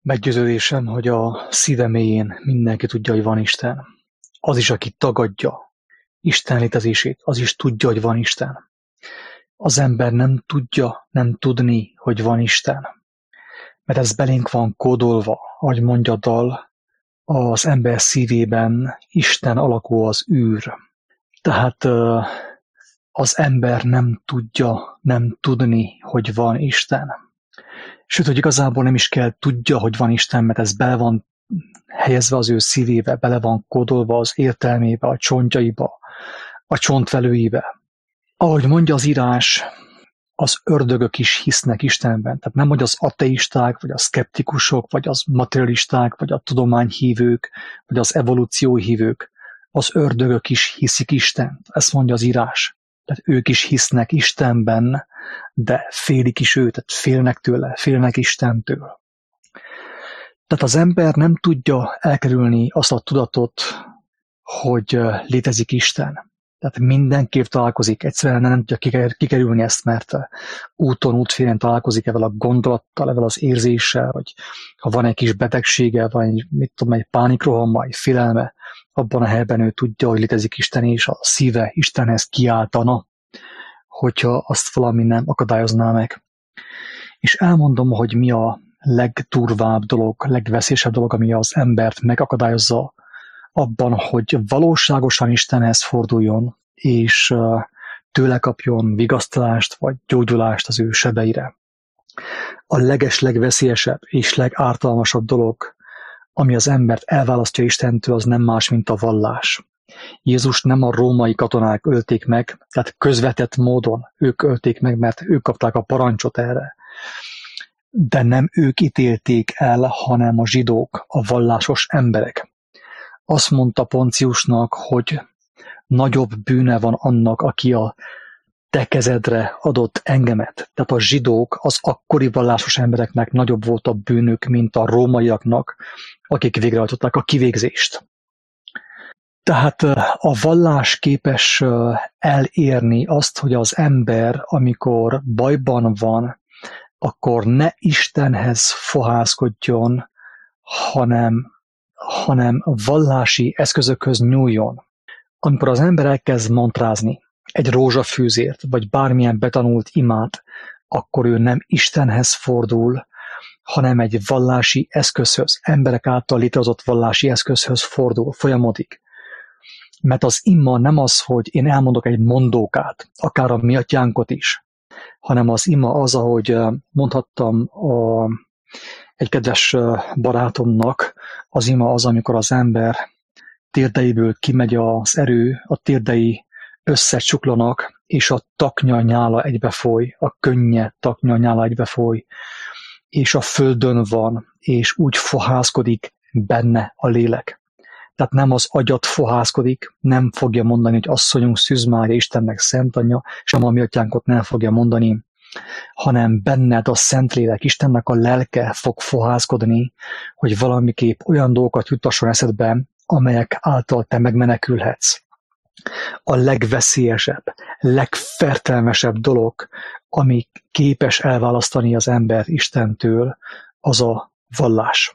Meggyőződésem, hogy a szíve mélyén mindenki tudja, hogy van Isten. Az is, aki tagadja Isten létezését, az is tudja, hogy van Isten. Az ember nem tudja nem tudni, hogy van Isten. Mert ez belénk van kódolva, ahogy mondja a dal, az ember szívében Isten alakú az űr. Tehát az ember nem tudja nem tudni, hogy van Isten. Sőt, hogy igazából nem is kell tudja, hogy van Isten, mert ez bele van helyezve az ő szívébe, bele van kódolva az értelmébe, a csontjaiba, a csontvelőibe. Ahogy mondja az írás, az ördögök is hisznek Istenben. Tehát nem, hogy az ateisták, vagy a szkeptikusok, vagy az materialisták, vagy a tudományhívők, vagy az evolúcióhívők. Az ördögök is hiszik Istent. Ezt mondja az írás. Tehát ők is hisznek Istenben, de félik is őt, tehát félnek tőle, félnek Istentől. Tehát az ember nem tudja elkerülni azt a tudatot, hogy létezik Isten. Tehát mindenképp találkozik, egyszerűen nem tudja kikerülni ezt, mert útfélen találkozik ezzel a gondolattal, ezzel az érzéssel, vagy ha van egy kis betegsége, vagy egy pánikrohamma, egy félelme, abban a helyben ő tudja, hogy létezik Isten, és a szíve Istenhez kiáltana, hogyha azt valami nem akadályozná meg. És elmondom, hogy mi a legdurvább dolog, legveszélyesebb dolog, ami az embert megakadályozza abban, hogy valóságosan Istenhez forduljon, és tőle kapjon vigasztalást vagy gyógyulást az ő sebeire. A legveszélyesebb és legártalmasabb dolog, ami az embert elválasztja Istentől, az nem más, mint a vallás. Jézus nem a római katonák ölték meg, tehát közvetett módon ők ölték meg, mert ők kapták a parancsot erre. De nem ők ítélték el, hanem a zsidók, a vallásos emberek. Azt mondta Ponciusnak, hogy nagyobb bűne van annak, aki a te kezedre adott engemet. Tehát a zsidók, az akkori vallásos embereknek nagyobb volt a bűnük, mint a rómaiaknak, akik végrehajtották a kivégzést. Tehát a vallás képes elérni azt, hogy az ember, amikor bajban van, akkor ne Istenhez fohászkodjon, hanem vallási eszközökhöz nyúljon. Amikor az ember elkezd mantrázni egy rózsafűzért, vagy bármilyen betanult imát, akkor ő nem Istenhez fordul, hanem egy vallási eszközhöz, emberek által létrehozott vallási eszközhöz fordul, folyamodik. Mert az ima nem az, hogy én elmondok egy mondókát, akár a mi atyánkot is, hanem az ima az, ahogy mondhattam egy kedves barátomnak, az ima az, amikor az ember térdeiből kimegy az erő, a térdei összecsuklanak, és a taknya nyála egybefoly, a könnye taknya nyála egybefoly, és a földön van, és úgy fohászkodik benne a lélek. Tehát nem az agyat fohászkodik, nem fogja mondani, hogy asszonyunk Szűz Mária Istennek szent anyja, sem a mi atyánkot nem fogja mondani, hanem benned a Szentlélek, Istennek a lelke fog fohászkodni, hogy valamiképp olyan dolgokat juttasson eszedbe, amelyek által te megmenekülhetsz. A legveszélyesebb, legfertelmesebb dolog, ami képes elválasztani az ember Istentől, az a vallás.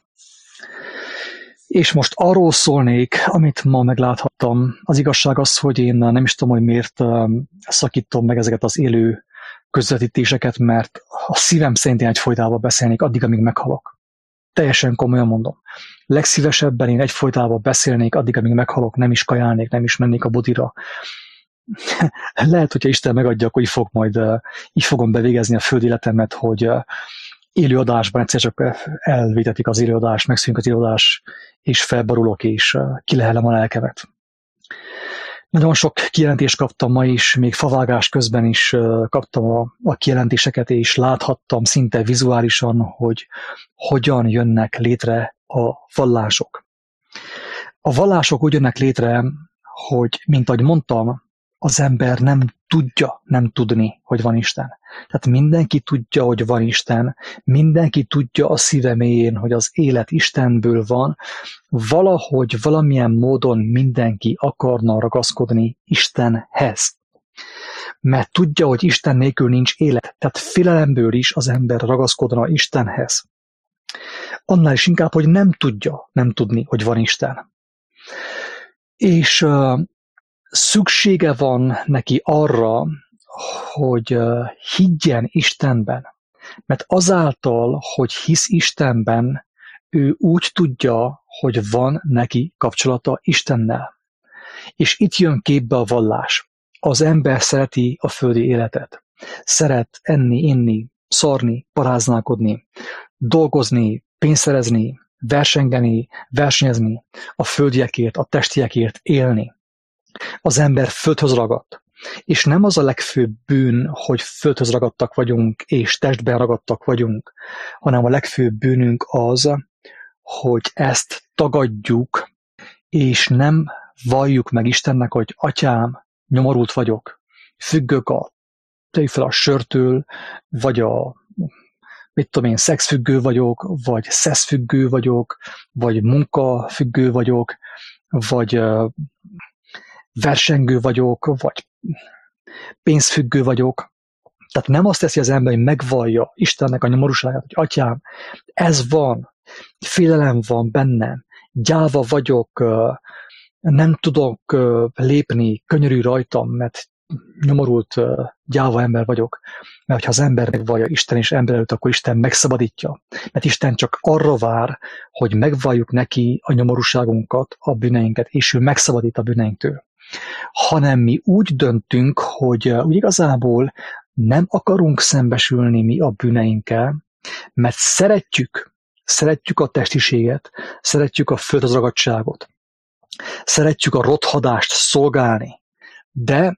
És most arról szólnék, amit ma megláthattam. Az igazság az, hogy én nem is tudom, hogy miért szakítom meg ezeket az élő közvetítéseket, mert a szívem szerint én egyfolytában beszélnék addig, amíg meghalok. Teljesen komolyan mondom. Legszívesebben én egyfolytában beszélnék addig, amíg meghalok, nem is kajálnék, nem is mennék a budira. Lehet, hogyha Isten megadja, akkor így fogom bevégezni a földi életemet, hogy élőadásban egyszer csak elvétetik az élőadást, megszűnik az élőadás, és felborulok, és kilehelem a lelkemet. Nagyon sok kijelentést kaptam ma is, még favágás közben is kaptam a kijelentéseket, és láthattam szinte vizuálisan, hogy hogyan jönnek létre a vallások. A vallások úgy jönnek létre, hogy, mint ahogy mondtam, az ember nem tudja nem tudni, hogy van Isten. Tehát mindenki tudja, hogy van Isten, mindenki tudja a szíve mélyén, hogy az élet Istenből van, valahogy, valamilyen módon mindenki akarna ragaszkodni Istenhez. Mert tudja, hogy Isten nélkül nincs élet, tehát félelemből is az ember ragaszkodna Istenhez. annál is inkább, hogy nem tudja nem tudni, hogy van Isten. És szüksége van neki arra, hogy higgyen Istenben. Mert azáltal, hogy hisz Istenben, ő úgy tudja, hogy van neki kapcsolata Istennel. És itt jön képbe a vallás. Az ember szereti a földi életet. Szeret enni, inni, szarni, paráználkodni, dolgozni, pénzt szerezni, versengeni, versenyezni, a földiekért, a testiekért élni. Az ember földhöz ragadt. És nem az a legfőbb bűn, hogy földhöz ragadtak vagyunk, és testben ragadtak vagyunk, hanem a legfőbb bűnünk az, hogy ezt tagadjuk, és nem valljuk meg Istennek, hogy atyám, nyomorult vagyok, függök fel a sörtől, vagy szexfüggő vagyok, vagy szeszfüggő vagyok, vagy munkafüggő vagyok, vagy versengő vagyok, vagy pénzfüggő vagyok. Tehát nem azt teszi az ember, hogy megvallja Istennek a nyomorúságát, hogy atyám, ez van, félelem van bennem, gyáva vagyok, nem tudok lépni, könyörű rajtam, mert nyomorult, gyáva ember vagyok. Mert ha az ember megvallja Isten és ember előtt, akkor Isten megszabadítja. Mert Isten csak arra vár, hogy megvalljuk neki a nyomorúságunkat, a bűneinket, és ő megszabadít a bűneinktől. Hanem mi úgy döntünk, hogy úgy igazából nem akarunk szembesülni mi a bűneinkkel, mert szeretjük a testiséget, szeretjük a földhöz ragadtságot, szeretjük a rothadást szolgálni, de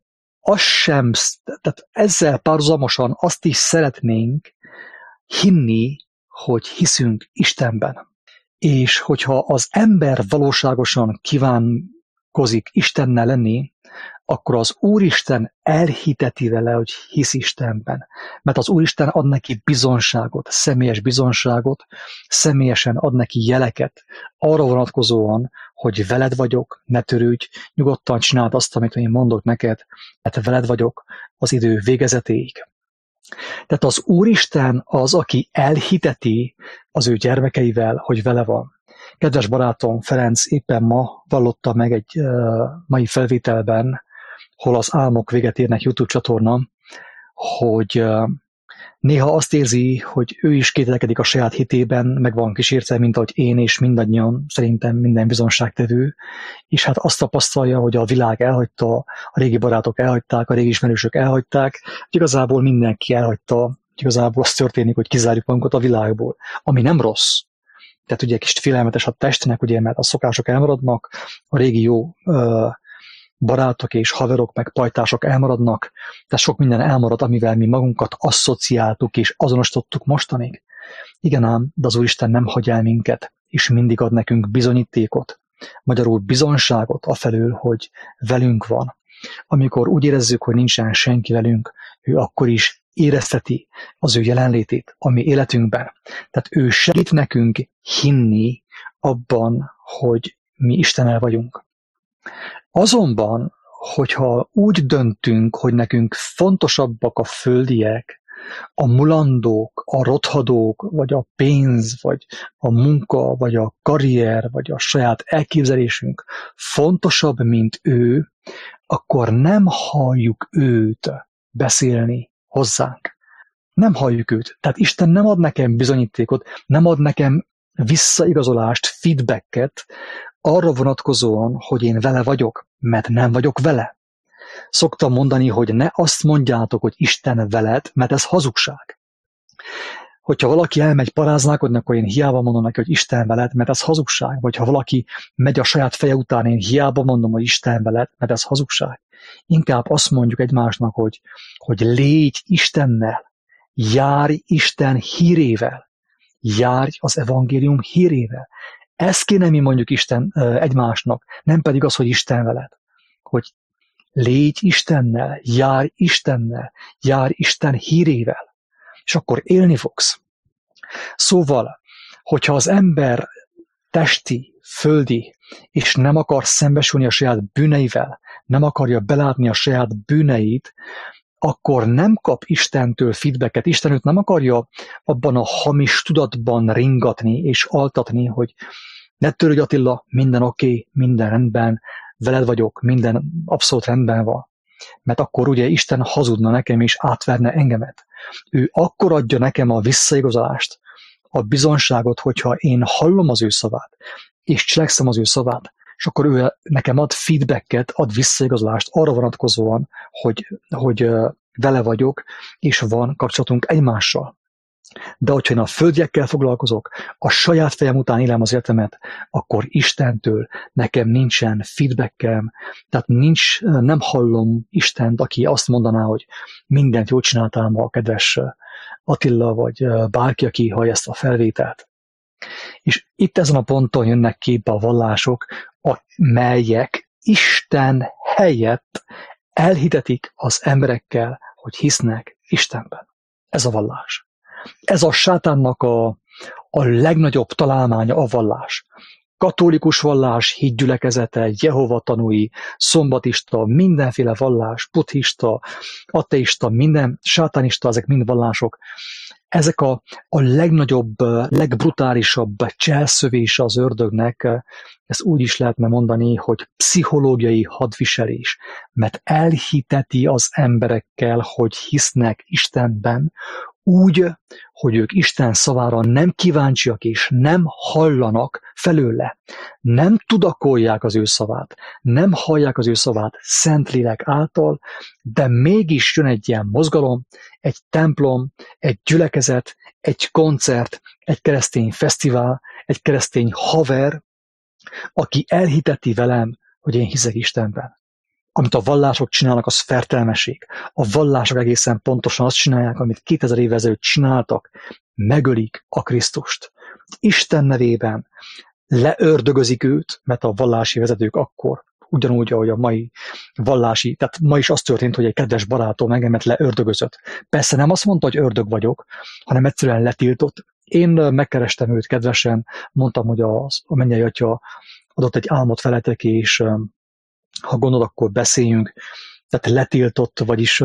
tehát ezzel párhuzamosan azt is szeretnénk hinni, hogy hiszünk Istenben. És hogyha az ember valóságosan kívánkozik Istennel lenni, akkor az Úristen elhiteti vele, hogy hisz Istenben. Mert az Úristen ad neki bizonságot, személyes bizonságot, személyesen ad neki jeleket, arra vonatkozóan, hogy veled vagyok, ne törődj, nyugodtan csináld azt, amit én mondok neked, mert veled vagyok az idő végezetéig. Tehát az Úristen az, aki elhiteti az ő gyermekeivel, hogy vele van. Kedves barátom Ferenc éppen ma vallotta meg egy mai felvételben, hol az álmok véget érnek YouTube csatorna, hogy néha azt érzi, hogy ő is kételkedik a saját hitében, meg van kísértve, mint ahogy én és mindannyian, szerintem minden bizonságtevő, és hát azt tapasztalja, hogy a világ elhagyta, a régi barátok elhagyták, a régi ismerősök elhagyták, hogy igazából mindenki elhagyta, igazából az történik, hogy kizárjuk magunkat a világból, ami nem rossz. Tehát ugye kis félelmetes a testnek, ugye, mert a szokások elmaradnak, a régi jó barátok és haverok, meg pajtások elmaradnak, tehát sok minden elmarad, amivel mi magunkat asszociáltuk és azonosítottuk mostanig. Igen ám, de az Úristen nem hagy el minket, és mindig ad nekünk bizonyítékot, magyarul bizonságot afelől, hogy velünk van. Amikor úgy érezzük, hogy nincsen senki velünk, ő akkor is érezteti az ő jelenlétét a mi életünkben. Tehát ő segít nekünk hinni abban, hogy mi Istennel vagyunk. Azonban, hogyha úgy döntünk, hogy nekünk fontosabbak a földiek, a mulandók, a rothadók, vagy a pénz, vagy a munka, vagy a karrier, vagy a saját elképzelésünk fontosabb, mint ő, akkor nem halljuk őt beszélni hozzánk. Nem halljuk őt. Tehát Isten nem ad nekem bizonyítékot, nem ad nekem visszaigazolást, feedbacket arra vonatkozóan, hogy én vele vagyok, mert nem vagyok vele. Szoktam mondani, hogy ne azt mondjátok, hogy Isten veled, mert ez hazugság. Hogyha valaki elmegy paráználkodni, akkor én hiába mondom neki, hogy Isten veled, mert ez hazugság. Vagy ha valaki megy a saját feje után, én hiába mondom, hogy Isten veled, mert ez hazugság. Inkább azt mondjuk egymásnak, hogy légy Istennel, járj Isten hírével, járj az evangélium hírével. Ezt kéne mi mondjuk Isten egymásnak, nem pedig az, hogy Isten veled. Hogy légy Istennel, járj Isten hírével, és akkor élni fogsz. Szóval, hogyha az ember testi, földi, és nem akar szembesülni a saját bűneivel, nem akarja belátni a saját bűneit, akkor nem kap Istentől feedbacket. Isten őt nem akarja abban a hamis tudatban ringatni és altatni, hogy ne törődj Attila, minden oké, minden rendben, veled vagyok, minden abszolút rendben van. Mert akkor ugye Isten hazudna nekem és átverne engemet. Ő akkor adja nekem a visszaigazolást, a bizonságot, hogyha én hallom az ő szavát, és cselekszem az ő szavát, és akkor ő nekem ad feedbacket, ad visszaigazolást arra vonatkozóan, hogy vele vagyok, és van kapcsolatunk egymással. De hogyha én a földiekkel foglalkozok, a saját fejem után élem az életemet, akkor Istentől nekem nincsen feedbackem, tehát nem hallom Istent, aki azt mondaná, hogy mindent jól csináltál ma, kedves Attila, vagy bárki, aki hallja ezt a felvételt. És itt ezen a ponton jönnek képbe a vallások, melyek Isten helyett elhitetik az emberekkel, hogy hisznek Istenben. Ez a vallás. Ez a sátánnak a legnagyobb találmánya a vallás. Katolikus vallás, hitgyülekezete, Jehova tanúi, szombatista, mindenféle vallás, buddhista, ateista, minden sátánista, ezek mind vallások. Ezek a legnagyobb, legbrutálisabb cselszövése az ördögnek, ezt úgy is lehetne mondani, hogy pszichológiai hadviselés, mert elhiteti az emberekkel, hogy hisznek Istenben, úgy, hogy ők Isten szavára nem kíváncsiak és nem hallanak felőle, nem tudakolják az ő szavát, nem hallják az ő szavát Szentlélek által, de mégis jön egy ilyen mozgalom, egy templom, egy gyülekezet, egy koncert, egy keresztény fesztivál, egy keresztény haver, aki elhiteti velem, hogy én hiszek Istenben. Amit a vallások csinálnak, az fertelmesség. A vallások egészen pontosan azt csinálják, amit 2000 évvel ezelőtt csináltak, megölik a Krisztust. Isten nevében leördögözik őt, mert a vallási vezetők akkor, ugyanúgy, ahogy a mai vallási, tehát ma is az történt, hogy egy kedves barátom engemet leördögözött. Persze nem azt mondta, hogy ördög vagyok, hanem egyszerűen letiltott. Én megkerestem őt kedvesen, mondtam, hogy a mennyei atya adott egy álmot veletek, és ha gondolod, akkor beszéljünk. Tehát letiltott, vagyis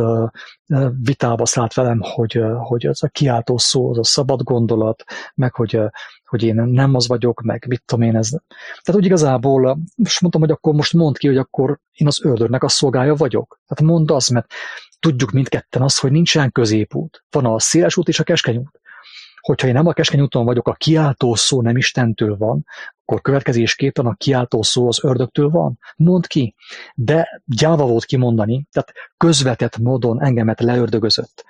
vitába szállt velem, hogy az a kiáltó szó, az a szabad gondolat, meg hogy én nem az vagyok, meg mit tudom én ez. Tehát úgy igazából most mondtam, hogy akkor most mondd ki, hogy akkor én az ördögnek a szolgája vagyok. Tehát mondd azt, mert tudjuk mindketten azt, hogy nincsen középút. Van a széles út és a keskeny út. Hogyha én nem a keskeny úton vagyok, a kiáltó szó nem Istentől van, akkor következésképpen a kiáltó szó az ördögtől van. Mondd ki. De gyáva volt kimondani, tehát közvetett módon engemet leördögözött.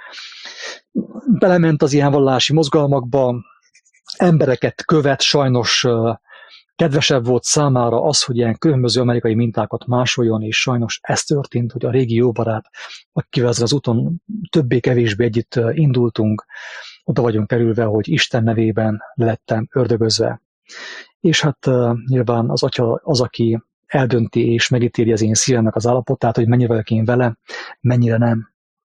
Belement az ilyen vallási mozgalmakba, embereket követ, sajnos kedvesebb volt számára az, hogy ilyen különböző amerikai mintákat másoljon, és sajnos ez történt, hogy a régi jó barát, akivel az úton többé-kevésbé együtt indultunk, oda vagyunk kerülve, hogy Isten nevében lettem ördögözve. És hát nyilván az Atya az, aki eldönti és megítéli az én szívemnek az állapotát, hogy mennyire vagyok én vele, mennyire nem.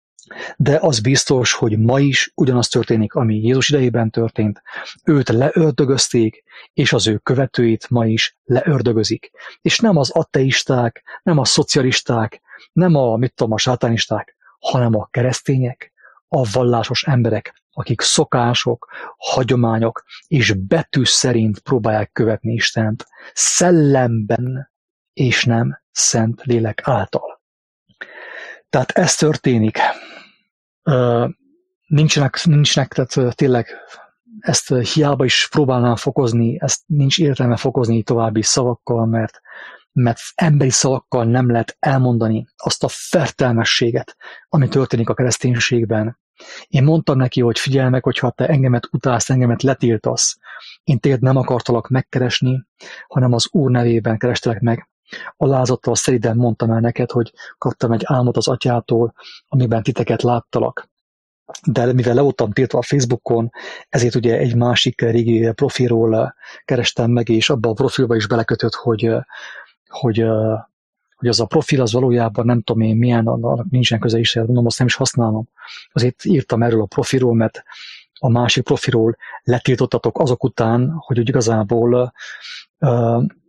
De az biztos, hogy ma is ugyanaz történik, ami Jézus idejében történt. Őt leördögözték, és az ő követőit ma is leördögözik. És nem az ateisták, nem a szocialisták, nem a sátánisták, hanem a keresztények, a vallásos emberek, akik szokások, hagyományok és betű szerint próbálják követni Istent, szellemben és nem szent lélek által. Tehát ez történik. Nincsenek, tehát tényleg ezt hiába is próbálnám fokozni, ezt nincs értelme fokozni további szavakkal, mert emberi szavakkal nem lehet elmondani azt a fertelmességet, ami történik a kereszténységben. Én mondtam neki, hogy figyelj meg, hogyha te engemet utálsz, engemet letiltasz, én téged nem akartalak megkeresni, hanem az Úr nevében kerestelek meg. Alázattal szeriden mondtam el neked, hogy kaptam egy álmot az Atyától, amiben titeket láttalak. De mivel le voltam tiltva a Facebookon, ezért ugye egy másik régi profilról kerestem meg, és abba a profilba is belekötött, hogy az a profil az valójában nem tudom én milyen, annak nincsen köze is, mondom, azt nem is használom. Azért írtam erről a profilról, mert a másik profilról letiltottatok azok után, hogy úgy igazából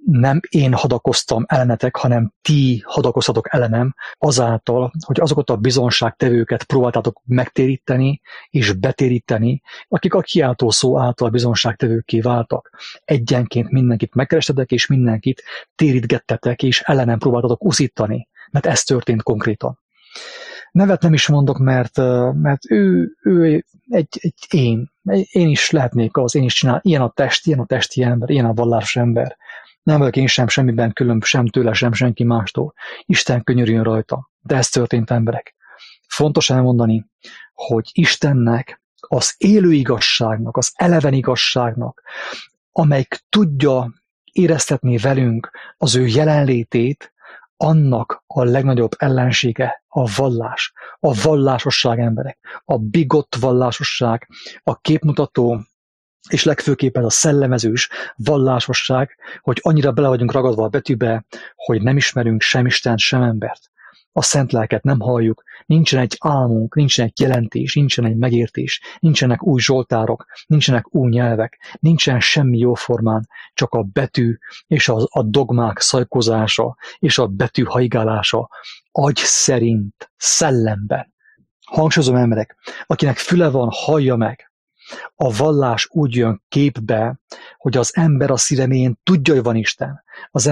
nem én hadakoztam ellenetek, hanem ti hadakoztatok ellenem azáltal, hogy azokat a bizonságtevőket próbáltátok megtéríteni és betéríteni, akik a kiáltó szó által bizonságtevőkké váltak. Egyenként mindenkit megkerestetek, és mindenkit térítgettetek, és ellenem próbáltatok uszítani, mert ez történt konkrétan. Nevet nem is mondok, mert ő egy én. Én is lehetnék az, én is csinál. Ilyen a testi ember, ilyen a vallásos ember. Nem vagyok én sem semmiben különb, sem tőle, sem senki mástól. Isten könyörüljön rajta. De ez történt, emberek. Fontos elmondani, hogy Istennek, az élő igazságnak, az eleven igazságnak, amelyik tudja éreztetni velünk az ő jelenlétét, annak a legnagyobb ellensége a vallás, a vallásosság, emberek, a bigott vallásosság, a képmutató, és legfőképpen a szellemezős vallásosság, hogy annyira bele vagyunk ragadva a betűbe, hogy nem ismerünk sem Istent, sem embert. A szent lelket nem halljuk, nincsen egy álmunk, nincsen egy jelentés, nincsen egy megértés, nincsenek új zsoltárok, nincsenek új nyelvek, nincsen semmi jóformán, csak a betű és a dogmák szajkozása és a betű hajgálása agy szerint, szellemben. Hangsúlyozom, emberek, akinek füle van, hallja meg. A vallás úgy jön képbe, hogy az ember a szíve mélyén tudja, hogy van Isten. Az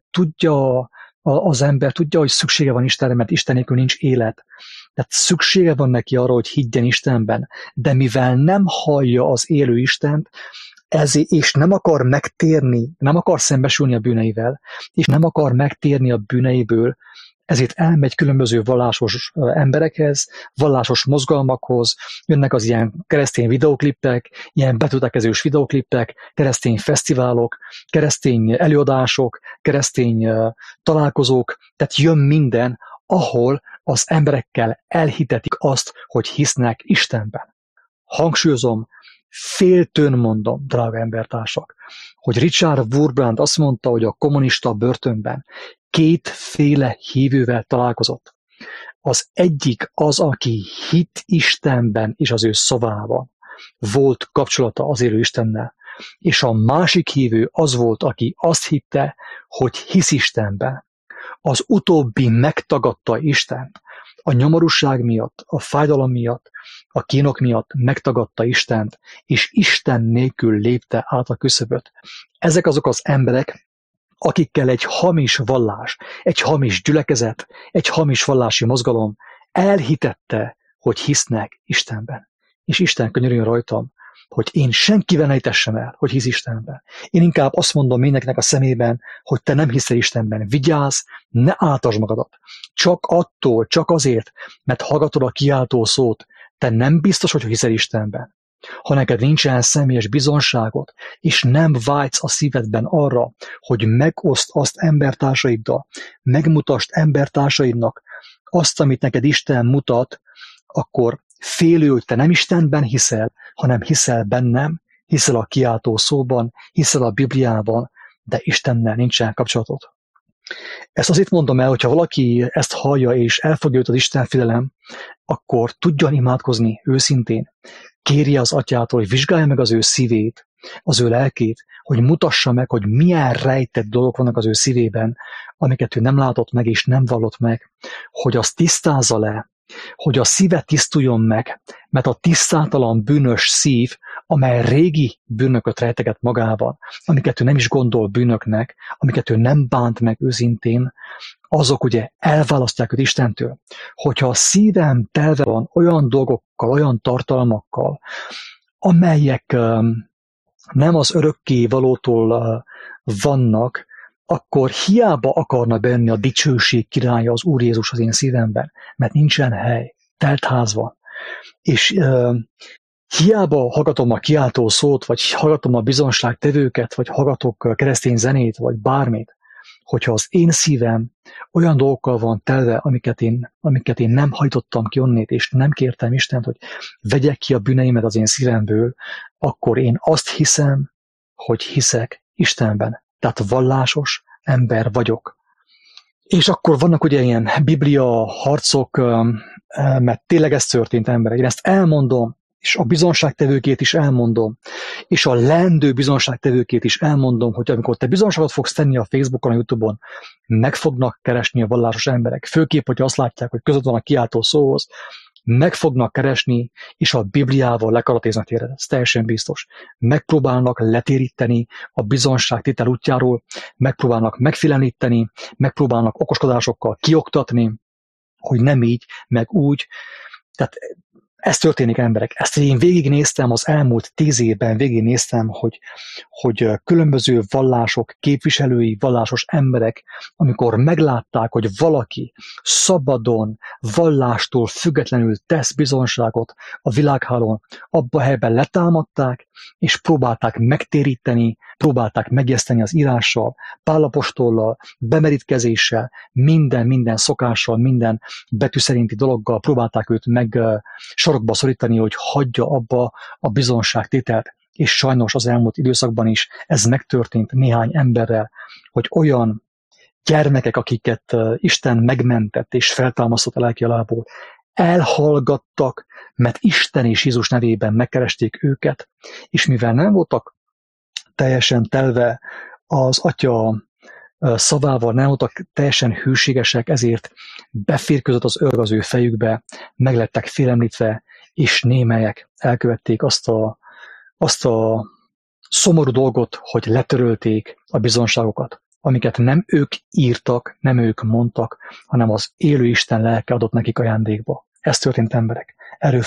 ember tudja, hogy szüksége van Istenre, mert Isten nélkül nincs élet. Tehát szüksége van neki arra, hogy higgyen Istenben, de mivel nem hallja az élő Istent, ezért, és nem akar megtérni, nem akar szembesülni a bűneivel, és nem akar megtérni a bűneiből, ezért elmegy különböző vallásos emberekhez, vallásos mozgalmakhoz, jönnek az ilyen keresztény videóklipek, ilyen betűtekezős videóklipek, keresztény fesztiválok, keresztény előadások, keresztény találkozók, tehát jön minden, ahol az emberekkel elhitetik azt, hogy hisznek Istenben. Hangsúlyozom, féltőn mondom, drága embertársak, hogy Richard Wurmbrand azt mondta, hogy a kommunista börtönben kétféle hívővel találkozott. Az egyik az, aki hitt Istenben és az ő szavában. Volt kapcsolata az élő Istennel. És a másik hívő az volt, aki azt hitte, hogy hisz Istenben. Az utóbbi megtagadta Istent. A nyomorúság miatt, a fájdalom miatt, a kínok miatt megtagadta Istent, és Isten nélkül lépte át a küszöböt. Ezek azok az emberek, akikkel egy hamis vallás, egy hamis gyülekezet, egy hamis vallási mozgalom elhitette, hogy hisznek Istenben. És Isten könyörüljön rajtam, hogy én senkivel ne hitessem el, hogy hisz Istenben. Én inkább azt mondom mindenkinek a szemében, hogy te nem hiszel Istenben. Vigyázz, ne áltasd magadat. Csak azért, mert hallgatod a kiáltó szót, te nem biztos, hogy hiszel Istenben. Ha neked nincsen személyes bizonságot, és nem vágysz a szívedben arra, hogy megoszd azt embertársaiddal, megmutasd embertársaidnak azt, amit neked Isten mutat, akkor félő, hogy te nem Istenben hiszel, hanem hiszel bennem, hiszel a kiáltó szóban, hiszel a Bibliában, de Istennel nincsen kapcsolatod. Ezt azért mondom el, hogyha valaki ezt hallja és elfogja őt az Istenfélelem, akkor tudjon imádkozni őszintén. Kérje az Atyától, hogy vizsgálja meg az ő szívét, az ő lelkét, hogy mutassa meg, hogy milyen rejtett dolgok vannak az ő szívében, amiket ő nem látott meg és nem vallott meg, hogy azt tisztázza le, hogy a szíve tisztuljon meg, mert a tisztátalan bűnös szív, amely régi bűnöket rejteget magában, amiket ő nem is gondol bűnöknek, amiket ő nem bánt meg őszintén, azok ugye elválasztják őt Istentől. Hogyha a szívem telve van olyan dolgokkal, olyan tartalmakkal, amelyek nem az örökké valótól vannak, akkor hiába akarna benni a dicsőség királya, az Úr Jézus az én szívemben, mert nincsen hely, telt ház van. És hiába hallgatom a kiáltó szót, vagy hallgatom a bizonságtevőket, vagy hallgatok keresztény zenét, vagy bármit, hogyha az én szívem olyan dolgokkal van telve, amiket én nem hajtottam ki onnét, és nem kértem Istent, hogy vegyek ki a bűneimet az én szívemből, akkor én azt hiszem, hogy hiszek Istenben. Tehát vallásos ember vagyok. És akkor vannak ugye ilyen biblia harcok, mert tényleg ez történt, emberek. Én ezt elmondom, és a bizonságtevőkét is elmondom, és a leendő bizonságtevőkét is elmondom, hogy amikor te bizonságot fogsz tenni a Facebookon, a YouTube-on, meg fognak keresni a vallásos emberek. Főképp, hogy azt látják, hogy között van a kiáltó szóhoz, meg fognak keresni, és a Bibliával lekaratéznak téged. Ez teljesen biztos. Megpróbálnak letéríteni a bizonságtétel útjáról, megpróbálnak megfélemlíteni, megpróbálnak okoskodásokkal kioktatni, hogy nem így, meg úgy. Tehát ez történik, emberek. Ezt én végignéztem az elmúlt 10 évben, végignéztem, hogy különböző vallások, képviselői, vallásos emberek, amikor meglátták, hogy valaki szabadon, vallástól függetlenül tesz bizonságot a világhálón, abba a helyben letámadták, és próbálták megtéríteni, próbálták megjeszteni az írással, Pál apostollal, bemerítkezéssel, minden szokással, minden betű szerinti dologgal próbálták őt meg sarokba szorítani, hogy hagyja abba a bizonságtételt. És sajnos az elmúlt időszakban is ez megtörtént néhány emberrel, hogy olyan gyermekek, akiket Isten megmentett és feltámasztott a lelki halából, elhallgattak, mert Isten és Jézus nevében megkeresték őket, és mivel nem voltak teljesen telve az Atya szavával, nem voltak teljesen hűségesek, ezért beférkőzött az örg az ő fejükbe, meglettek félemlítve, és némelyek elkövették azt a szomorú dolgot, hogy letörölték a bizonságokat, amiket nem ők írtak, nem ők mondtak, hanem az élő Isten lelke adott nekik ajándékba. Ez történt, emberek. Erről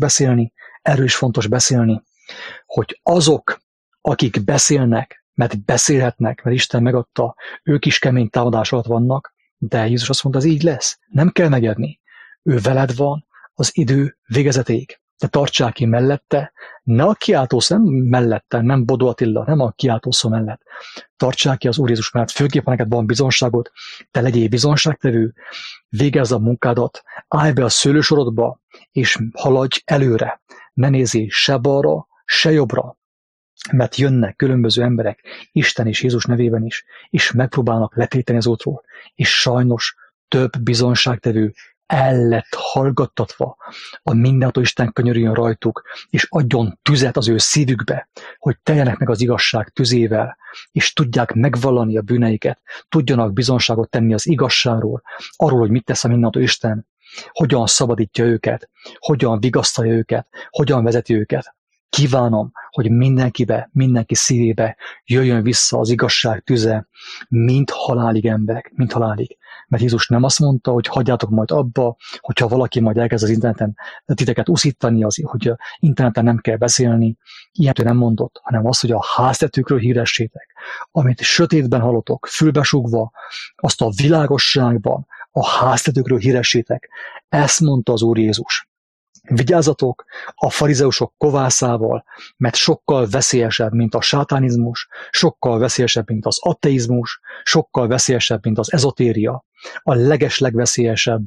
is fontos beszélni, hogy azok, akik beszélnek, mert beszélhetnek, mert Isten megadta, ők is kemény támadás alatt vannak, de Jézus azt mondta, ez így lesz. Nem kell megijedni. Ő veled van az idő végezetéig. De tartsák ki mellette, ne a kiáltószó, nem mellette, nem Bodó Attila, nem a kiáltószó mellett. Tartsák ki az Úr Jézus mellett, főképp, ha neked van bizonságod, te legyél bizonságtevő, végezz a munkádat, állj be a szőlősorodba, és haladj előre. Ne nézzél se balra, se jobbra, mert jönnek különböző emberek, Isten és Jézus nevében is, és megpróbálnak letéteni az útról, és sajnos több bizonságtevő el lett hallgattatva. A mindenható Isten könyörüljön rajtuk, és adjon tüzet az ő szívükbe, hogy teljenek meg az igazság tüzével, és tudják megvallani a bűneiket, tudjanak bizonságot tenni az igazságról, arról, hogy mit tesz a mindenható Isten, hogyan szabadítja őket, hogyan vigasztalja őket, hogyan vezeti őket. Kívánom, hogy mindenki szívébe jöjjön vissza az igazság tüze, mint halálig, emberek, mint halálig. Mert Jézus nem azt mondta, hogy hagyjátok majd abba, hogyha valaki majd elkezd az interneten titeket uszítani, hogy interneten nem kell beszélni. Ilyet nem mondott, hanem azt, hogy a háztetőkről híressétek, amit sötétben hallotok, fülbesugva, azt a világosságban a háztetőkről híressétek. Ezt mondta az Úr Jézus. Vigyázzatok a farizeusok kovászával, mert sokkal veszélyesebb, mint a sátánizmus, sokkal veszélyesebb, mint az ateizmus, sokkal veszélyesebb, mint az ezotéria. A legveszélyesebb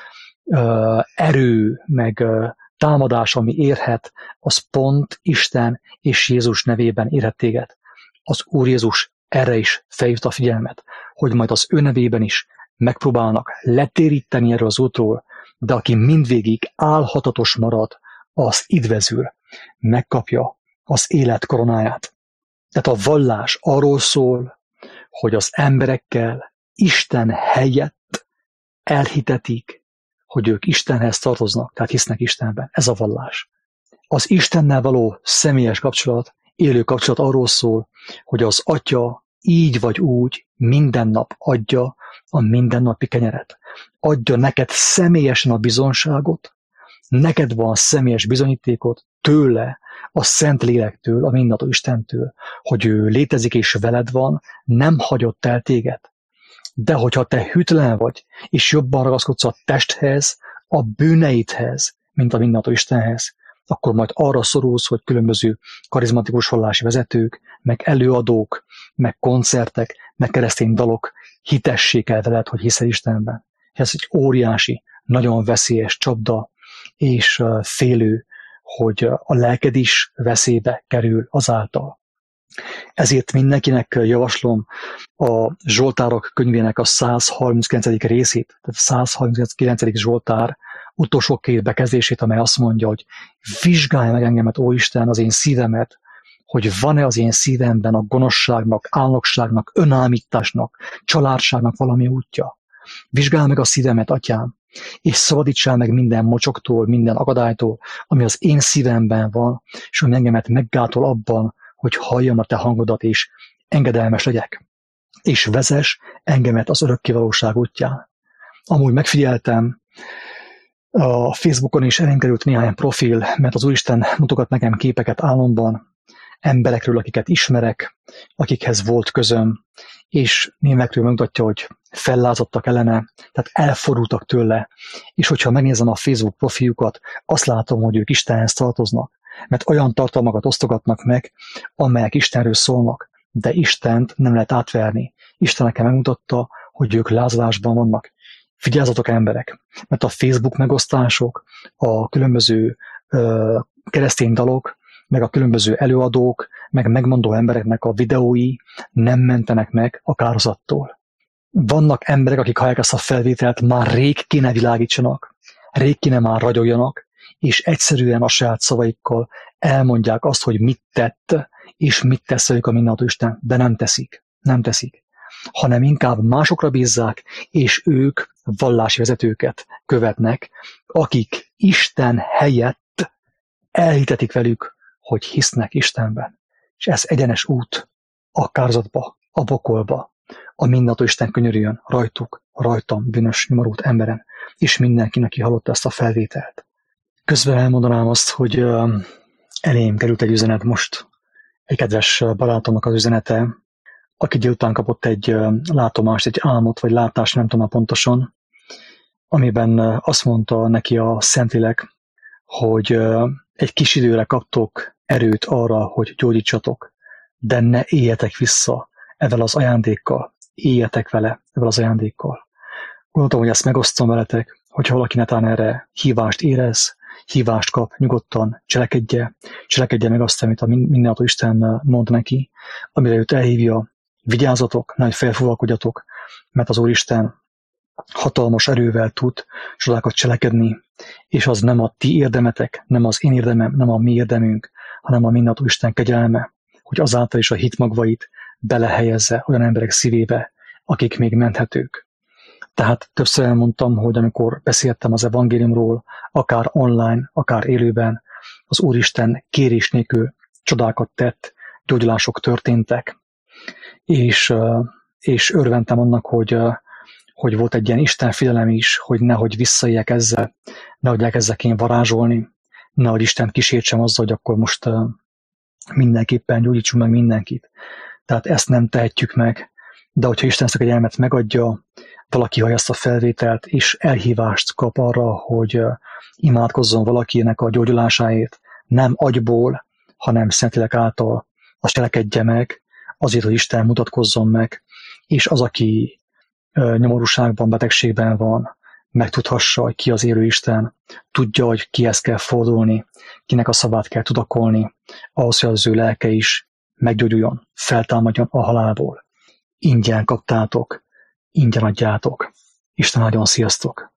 erő, meg támadás, ami érhet, az pont Isten és Jézus nevében érhet téged. Az Úr Jézus erre is felhívta a figyelmet, hogy majd az ő nevében is megpróbálnak letéríteni erről az útról, de aki mindvégig álhatatos marad, az idvezül, megkapja az élet koronáját. Tehát a vallás arról szól, hogy az emberekkel Isten helyett elhitetik, hogy ők Istenhez tartoznak, tehát hisznek Istenben. Ez a vallás. Az Istennel való személyes kapcsolat, élő kapcsolat arról szól, hogy az Atya így vagy úgy minden nap adja a mindennapi kenyeret. Adja neked személyesen a bizonságot, neked van személyes bizonyítékot tőle, a Szent Lélektől, a mindenható Istentől, hogy ő létezik és veled van, nem hagyott el téged. De hogyha te hűtlen vagy, és jobban ragaszkodsz a testhez, a bűneidhez, mint a mindenható Istenhez, akkor majd arra szorulsz, hogy különböző karizmatikus vallási vezetők, meg előadók, meg koncertek, meg keresztény dalok hitessék el veled, hogy hiszel Istenben. Ez egy óriási, nagyon veszélyes csapda, és félő, hogy a lelked is veszélybe kerül azáltal. Ezért mindenkinek javaslom a Zsoltárok könyvének a 139. részét, tehát 139. Zsoltár utolsó két bekezdését, amely azt mondja, hogy vizsgálj meg engemet, ó Isten, az én szívemet, hogy van-e az én szívemben a gonoszságnak, álnokságnak, önállításnak, családságnak valami útja. Vizsgálj meg a szívemet, Atyám, és szabadítsál meg minden mocsoktól, minden akadálytól, ami az én szívemben van, és ami engemet meggátol abban, hogy halljam a te hangodat, és engedelmes legyek. És vezess engemet az örökké valóság útján. Amúgy megfigyeltem, a Facebookon is elém került néhány profil, mert az Úristen mutogat nekem képeket álomban, emberekről, akiket ismerek, akikhez volt közöm, és némekről megmutatja, hogy fellázadtak ellene, tehát elfordultak tőle, és hogyha megnézem a Facebook profiljukat, azt látom, hogy ők Istenhez tartoznak, mert olyan tartalmakat osztogatnak meg, amelyek Istenről szólnak, de Istent nem lehet átverni. Isten nekem megmutatta, hogy ők lázadásban vannak. Vigyázzatok, emberek, mert a Facebook megosztások, a különböző keresztény dalok, meg a különböző előadók, meg megmondó embereknek a videói nem mentenek meg a kárhozattól. Vannak emberek, akik hallják ezt a felvételt, már rég kéne világítsanak, rég kéne már ragyogjanak, és egyszerűen a saját szavaikkal elmondják azt, hogy mit tett, és mit tesz velük a mindenható Isten, de nem teszik, hanem inkább másokra bízzák, és ők vallási vezetőket követnek, akik Isten helyett elhitetik velük, hogy hisznek Istenben. És ez egyenes út a kárhozatba, a pokolba, a mindenható Isten könyörüljön rajtuk, rajtam, bűnös, nyomorult emberen, és mindenkinek, aki hallotta ezt a felvételt. Közben elmondanám azt, hogy elém került egy üzenet most, egy kedves barátomnak az üzenete, aki délután kapott egy látomást, egy álmot, vagy látást, nem tudom már pontosan, amiben azt mondta neki a Szentlélek, hogy egy kis időre kaptok erőt arra, hogy gyógyítsatok, de ne éljetek vissza ezzel az ajándékkal, éljetek vele ezzel az ajándékkal. Gondoltam, hogy ezt megosztom veletek, hogyha valaki netán erre hívást érez, hívást kap, nyugodtan cselekedje meg azt, amit a mindenható Isten mond neki, amire őt elhívja. Vigyázzatok, ne felfúvalkodjatok, mert az Úristen hatalmas erővel tud csodákat cselekedni, és az nem a ti érdemetek, nem az én érdemem, nem a mi érdemünk, hanem a mindenható Isten kegyelme, hogy azáltal is a hit magvait belehelyezze olyan emberek szívébe, akik még menthetők. Tehát többször elmondtam, hogy amikor beszéltem az evangéliumról, akár online, akár élőben, az Úristen kérés nélkül csodákat tett, gyógyulások történtek, és örventem annak, hogy volt egy ilyen Isten figyelem is, hogy nehogy visszaéljek ezzel, nehogy elkezdek én varázsolni, nehogy Isten kísértsem azzal, hogy akkor most mindenképpen gyógyítsunk meg mindenkit. Tehát ezt nem tehetjük meg, de hogyha Isten ezt a kegyelmet megadja, valaki hallja ezt a felvételt, és elhívást kap arra, hogy imádkozzon valakinek a gyógyulásáért, nem agyból, hanem Szentlélek által, azt cselekedje meg, azért, hogy Isten mutatkozzon meg, és az, aki nyomorúságban, betegségben van, megtudhassa, hogy ki az élő Isten, tudja, hogy kihez kell fordulni, kinek a szavát kell tudakolni, ahhoz, hogy az ő lelke is meggyógyuljon, feltámadjon a halálból. Ingyen kaptátok, ingyen adjátok. Isten áldjon, sziasztok!